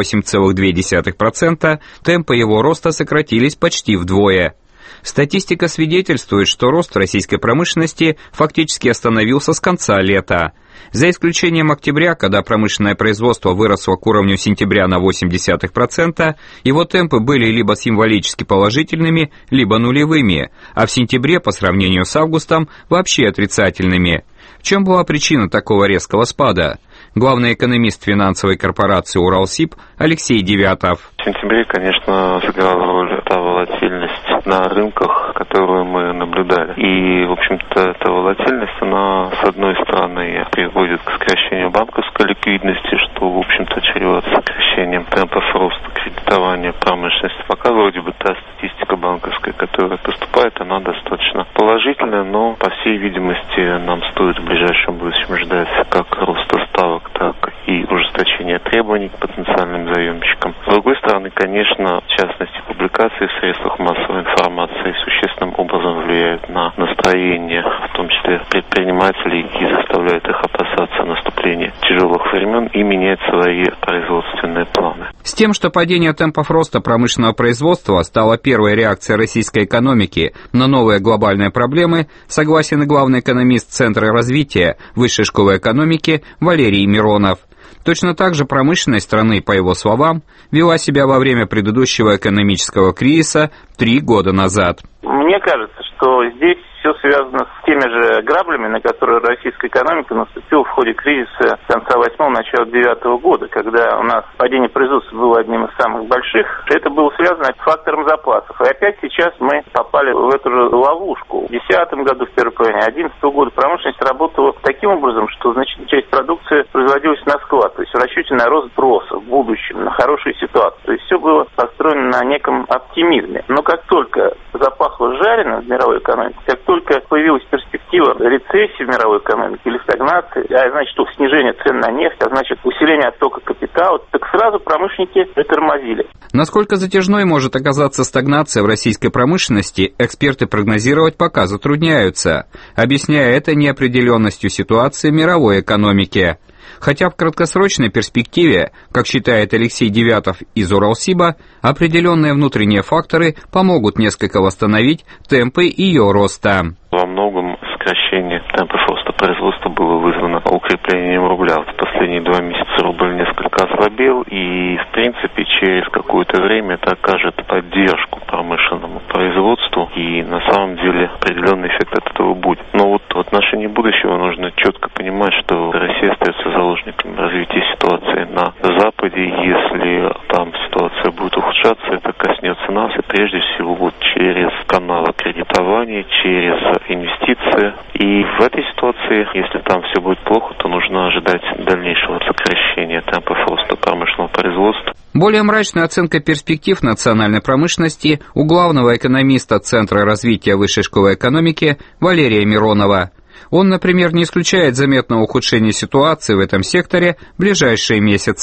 8,2%, темпы его роста сократились почти вдвое. Статистика свидетельствует, что рост российской промышленности фактически остановился с конца лета. За исключением октября, когда промышленное производство выросло к уровню сентября на 0,8%, его темпы были либо символически положительными, либо нулевыми, а в сентябре по сравнению с августом вообще отрицательными. В чем была причина такого резкого спада? Главный экономист финансовой корпорации «Уралсиб» Алексей Девятов. В сентябре, конечно, сыграла роль та волатильность на рынках, которую мы наблюдали. И, в общем-то, эта волатильность, она, с одной стороны, приводит к сокращению банковской ликвидности, что, в общем-то, чревато сокращением темпов роста кредитования промышленности. Пока вроде бы та статистика банковская, которая поступает, она достаточно положительная, но, по всей видимости, нам стоит в ближайшем будущем ждать как роста ставок, так и ужесточения требований к потенциальным заемщикам. С другой стороны, конечно, в частности, публикации в средствах массовой информации существенным образом влияют на настроение, в том числе предпринимателей, и заставляют их опасаться наступления тяжелых времен и менять свои производственные планы. С тем, что падение темпов роста промышленного производства стало первой реакцией российской экономики на новые глобальные проблемы, согласен и главный экономист Центра развития Высшей школы экономики Валерий Миронов. Точно так же промышленность страны, по его словам, вела себя во время предыдущего экономического кризиса 3 года назад. Мне кажется, что здесь все связано с теми же граблями, на которые российская экономика наступила в ходе кризиса конца 8-го, начала 9-го года, когда у нас падение производства было одним из самых больших. Это было связано с фактором запасов. И опять сейчас мы попали в эту же ловушку. В 2010 году, в первой половине 2011 года промышленность работала таким образом, что значительная часть продукции производилась на склад, то есть в расчете на рост спроса в будущем, на хорошую ситуацию. То есть все было построено на неком оптимизме. Но как только запахло жареным в мировой экономике, как только появилась перспектива рецессии в мировой экономике или стагнации, а значит, снижение цен на нефть, а значит, усиление оттока капитала, так сразу промышленники затормозили. Насколько затяжной может оказаться стагнация в российской промышленности, эксперты прогнозировать пока затрудняются, объясняя это неопределенностью ситуации мировой экономики. Хотя в краткосрочной перспективе, как считает Алексей Девятов из Уралсиба, определенные внутренние факторы помогут несколько восстановить темпы ее роста. Во многом сокращение темпов роста производства было вызвано укреплением рубля. В последние 2 месяца рубль несколько ослабел, и, в принципе, через какое-то время это окажет поддержку промышленному производству, и на самом деле определенный эффект от этого будет. Но вот в отношении будущего нужно четко понимать, что Россия остается заложником развития ситуации на Западе. Если там ситуация будет ухудшаться, это коснется нас, и прежде всего вот через каналы кредитования, через инвестиции. И в этой ситуации, если там все будет плохо, то нужно ожидать дальнейшего сокращения темпов роста промышленного производства. Более мрачная оценка перспектив национальной промышленности у главного экономиста Центра развития Высшей школы экономики Валерия Миронова. Он, например, не исключает заметного ухудшения ситуации в этом секторе в ближайшие месяцы.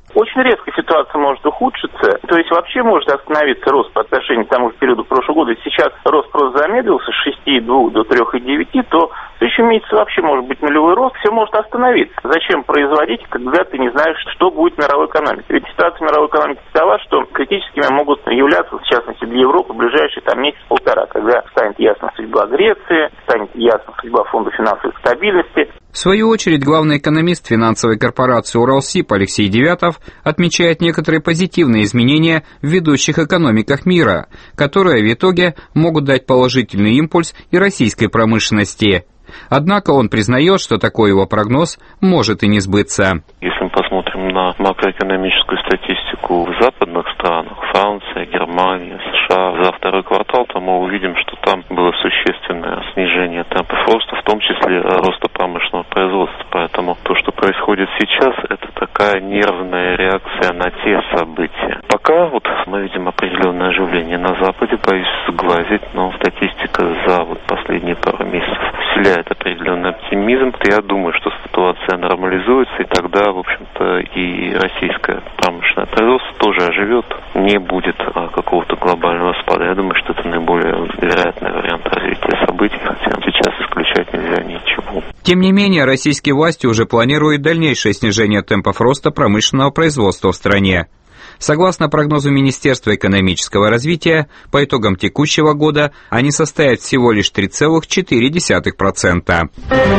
Очень резко ситуация может ухудшиться, то есть вообще может остановиться рост по отношению к тому же периоду прошлого года. Сейчас рост просто замедлился с 6,2 до 3,9, то в следующем месяце вообще может быть нулевой рост, все может остановиться. Зачем производить, когда ты не знаешь, что будет в мировой экономике? Ведь ситуация мировой экономики такова, что критическими могут являться, в частности для Европы, в ближайшие месяц-полтора, когда станет ясна судьба Греции, станет ясна судьба Фонда финансовой стабильности. В свою очередь, главный экономист финансовой корпорации «Уралсиб» Алексей Девятов отмечает некоторые позитивные изменения в ведущих экономиках мира, которые в итоге могут дать положительный импульс и российской промышленности. Однако он признает, что такой его прогноз может и не сбыться. Если мы посмотрим на макроэкономическую статистику в западных странах, Франция, Германия, США, за второй квартал, то мы увидим, что там было существенное снижение темпов роста, в том числе роста промышленного производства. Поэтому то, что происходит сейчас, это такая нервная реакция на те события. Пока вот мы видим определенное оживление на Западе, боюсь сглазить, но статистика за последние пару месяцев вселяет определенный оптимизм. Я думаю, что ситуация нормализуется, и тогда, в общем-то, и российское промышленное производство тоже оживет. Не будет какого-то глобального спада. Я думаю, что это наиболее вероятный вариант развития событий, хотя сейчас исключать нельзя ничего. Тем не менее, российские власти уже планируют дальнейшее снижение темпов роста промышленного производства в стране. Согласно прогнозу Министерства экономического развития, по итогам текущего года они составят всего лишь 3,4%.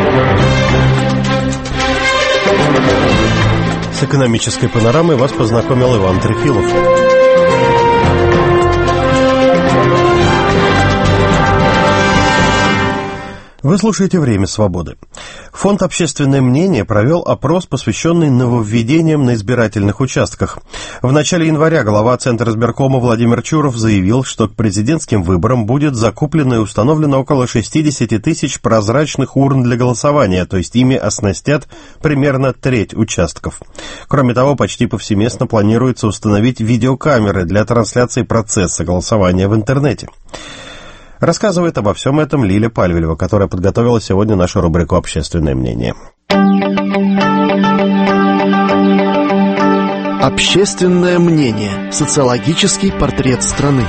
С экономической панорамой вас познакомил Иван Трефилов. Вы слушаете «Время свободы». Фонд «Общественное мнение» провел опрос, посвященный нововведениям на избирательных участках. В начале января глава Центра избиркома Владимир Чуров заявил, что к президентским выборам будет закуплено и установлено около 60 тысяч прозрачных урн для голосования, то есть ими оснастят примерно треть участков. Кроме того, почти повсеместно планируется установить видеокамеры для трансляции процесса голосования в интернете. Рассказывает обо всем этом Лиля Пальвелева, которая подготовила сегодня нашу рубрику «Общественное мнение». Общественное мнение. Социологический портрет страны.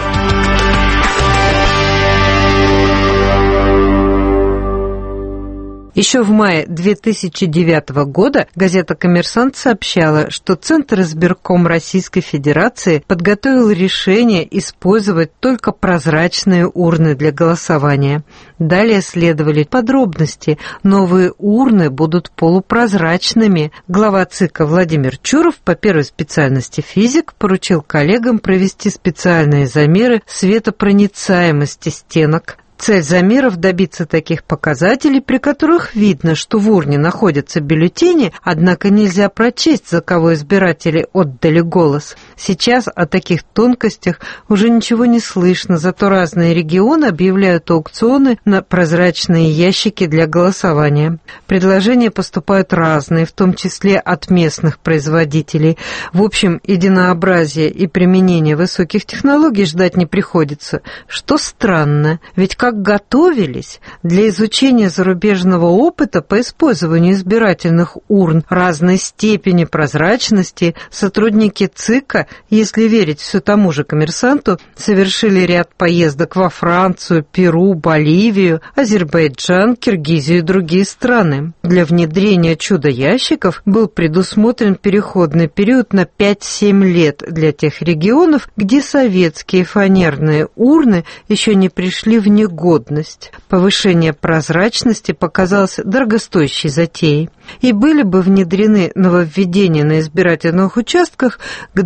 Еще в мае 2009 года газета «Коммерсант» сообщала, что Центр избирком Российской Федерации подготовил решение использовать только прозрачные урны для голосования. Далее следовали подробности. Новые урны будут полупрозрачными. Глава ЦИКа Владимир Чуров, по первой специальности физик, поручил коллегам провести специальные замеры светопроницаемости стенок. Цель замеров – добиться таких показателей, при которых видно, что в урне находятся бюллетени, однако нельзя прочесть, за кого избиратели отдали голос. Сейчас о таких тонкостях уже ничего не слышно, зато разные регионы объявляют аукционы на прозрачные ящики для голосования. Предложения поступают разные, в том числе от местных производителей. В общем, единообразия и применения высоких технологий ждать не приходится, что странно, ведь как готовились для изучения зарубежного опыта по использованию избирательных урн разной степени прозрачности, сотрудники ЦИКа, если верить все тому же «Коммерсанту», совершили ряд поездок во Францию, Перу, Боливию, Азербайджан, Киргизию и другие страны. Для внедрения чудо-ящиков был предусмотрен переходный период на 5-7 лет для тех регионов, где советские фанерные урны еще не пришли в негодность. Повышение прозрачности показалось дорогостоящей затеей. И были бы внедрены нововведения на избирательных участках к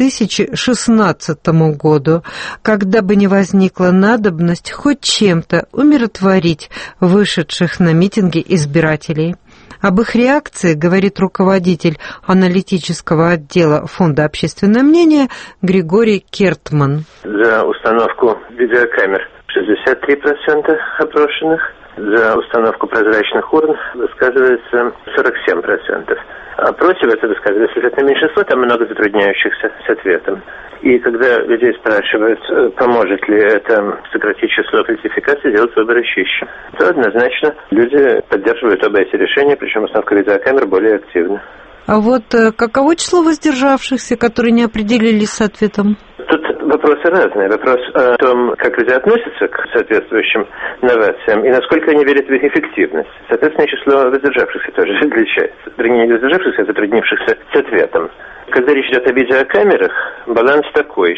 2016 году, когда бы не возникла надобность хоть чем-то умиротворить вышедших на митинги избирателей. Об их реакции говорит руководитель аналитического отдела Фонда «Общественное мнение» Григорий Кертман. За установку видеокамер 63% опрошенных, за установку прозрачных урн высказывается 47%. А против это высказывается абсолютно меньшинство, там много затрудняющихся с ответом. И когда людей спрашивают, поможет ли это сократить число фальсификаций, делать выборы чище, то однозначно люди поддерживают оба эти решения, причем установка видеокамер более активна. А вот каково число воздержавшихся, которые не определились с ответом? Тут вопросы разные. Вопрос о том, как люди относятся к соответствующим новациям и насколько они верят в их эффективность. Соответственно, число воздержавшихся тоже отличается. Вернее, не воздержавшихся, а затруднившихся с ответом. Когда речь идет о видеокамерах, баланс такой.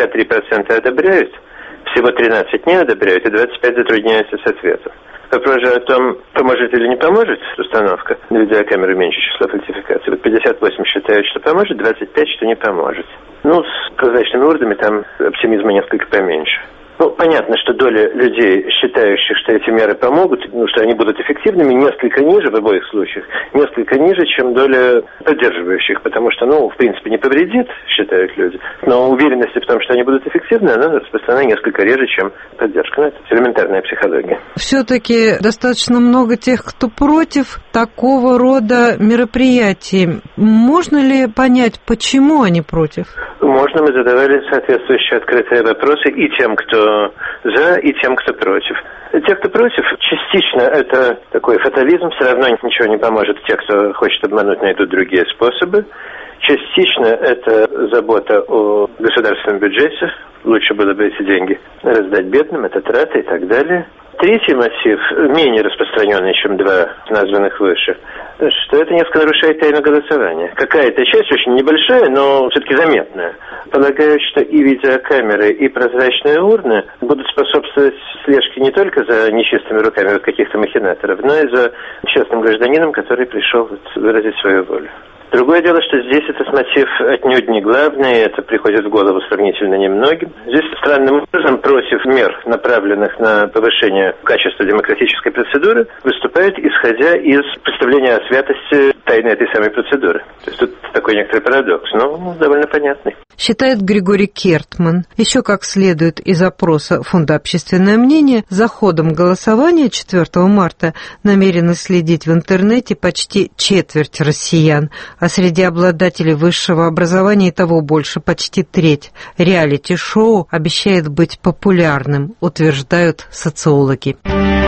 63% одобряют, всего 13 не одобряют и 25 затрудняются с ответом. Вопрос же о том, поможет или не поможет установка на видеокамеру меньше числа фальсификаций. Вот 58 считают, что поможет, 25, что не поможет. Ну, с прозрачными урнами там оптимизма несколько поменьше. Ну, понятно, что доля людей, считающих, что эти меры помогут, что они будут эффективными, несколько ниже в обоих случаях, несколько ниже, чем доля поддерживающих, потому что, в принципе, не повредит, считают люди, но уверенность в том, что они будут эффективны, она распространена несколько реже, чем поддержка. Это элементарная психология. Все-таки достаточно много тех, кто против такого рода мероприятий. Можно ли понять, почему они против? Можно, мы задавали соответствующие открытые вопросы и тем, кто за, и тем, кто против. Те, кто против, частично это такой фатализм, все равно ничего не поможет. Те, кто хочет обмануть, найдут другие способы. Частично это забота о государственном бюджете. Лучше было бы эти деньги раздать бедным, это траты и так далее. Третий мотив, менее распространенный, чем два названных выше, что это несколько нарушает тайну голосования. Какая-то часть, очень небольшая, но все-таки заметная, полагают, что и видеокамеры, и прозрачные урны будут способствовать слежке не только за нечистыми руками вот каких-то махинаторов, но и за честным гражданином, который пришел выразить свою волю. Другое дело, что здесь этот мотив отнюдь не главный, это приходит в голову сравнительно немногим. Здесь странным образом против мер, направленных на повышение качества демократической процедуры, выступают, исходя из представления о святости тайны этой самой процедуры. То есть тут такой некоторый парадокс, но довольно понятный. Считает Григорий Кертман. Еще как следует из опроса Фонда «Общественное мнение», за ходом голосования 4 марта намерены следить в интернете почти четверть россиян, а среди обладателей высшего образования и того больше, почти треть. Реалити-шоу обещает быть популярным, утверждают социологи.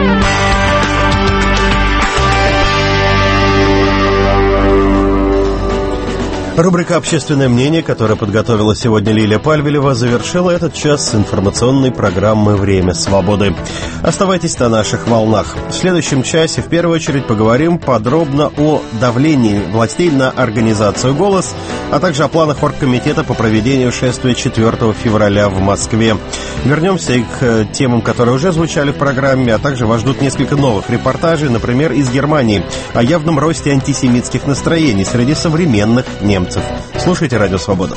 Рубрика «Общественное мнение», которую подготовила сегодня Лилия Пальвелева, завершила этот час с информационной программы «Время свободы». Оставайтесь на наших волнах. В следующем часе в первую очередь поговорим подробно о давлении властей на организацию «Голос», а также о планах оргкомитета по проведению шествия 4 февраля в Москве. Вернемся и к темам, которые уже звучали в программе, а также вас ждут несколько новых репортажей, например, из Германии, о явном росте антисемитских настроений среди современных немцев. Слушайте «Радио Свобода».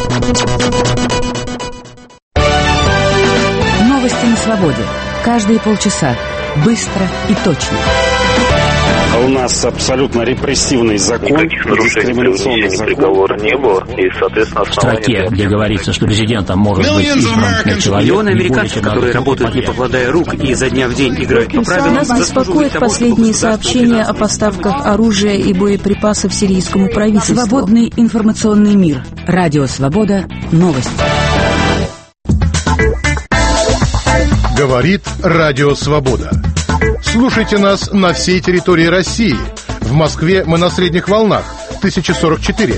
Новости на свободе. Каждые полчаса. Быстро и точно. У нас абсолютно репрессивный закон, дискриминационный закон. Приговора не было, и, соответственно, в статье, где говорится, что президентом может быть избран человек... Миллионы американцев, которые работают, не покладая рук, и изо дня в день играют по правилам... Нас беспокоят последние сообщения о поставках оружия и боеприпасов сирийскому правительству. Свободный информационный мир. Радио Свобода. Новости. Говорит Радио Свобода. Слушайте нас на всей территории России. В Москве мы на средних волнах 1044.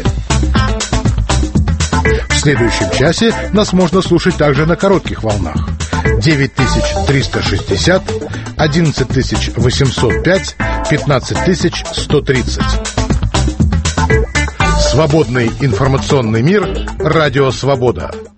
В следующем часе нас можно слушать также на коротких волнах 9360, 11805, 15130. Свободный информационный мир. Радио Свобода.